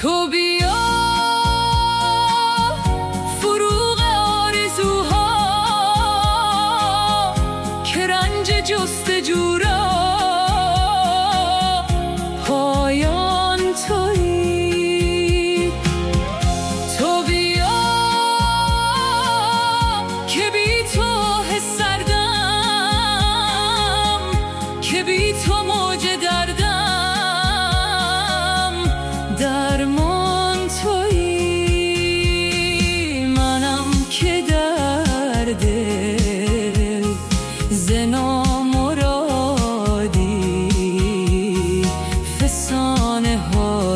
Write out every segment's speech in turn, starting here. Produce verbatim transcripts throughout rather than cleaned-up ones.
تو بیا فروغ آرزوها که رنج جستجو را پایان تویی. تو بیا که بی تو حس سردم، که بی تو موج دردم، درمان تویی. منم که درد ز نامرادی فسانه ها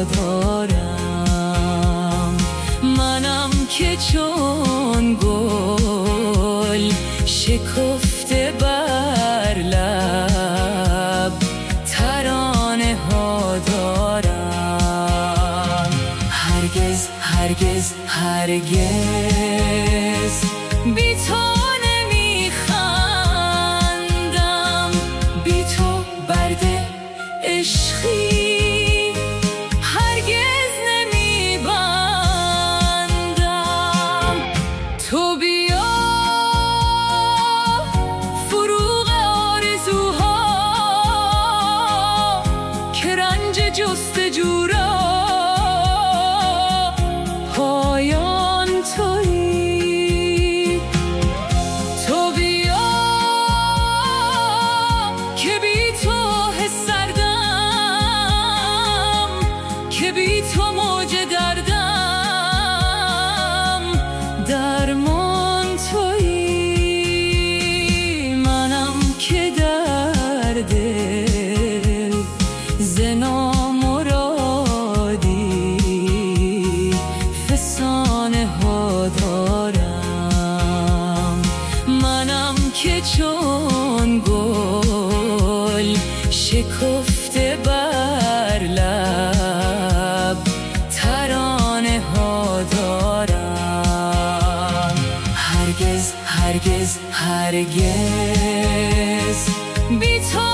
دارم. منم که چون گل شکفته بر لب ترانه ها دارم. هرگز هرگز هرگز بی تو نمیخندم، بی تو برد عشقی هرگز نمیبندم. تو بیا فروغ آرزوها که رنج جستجو را پایان تویی. تو بیا که بی تو حس سردم، که بی تو موج دردم، درمان تویی. منم که درد ز نامرادی فسانه ها دارم. منم که چون گل شکفته بر لب ترانه ها دارم. هرگز هرگز هرگز بی تو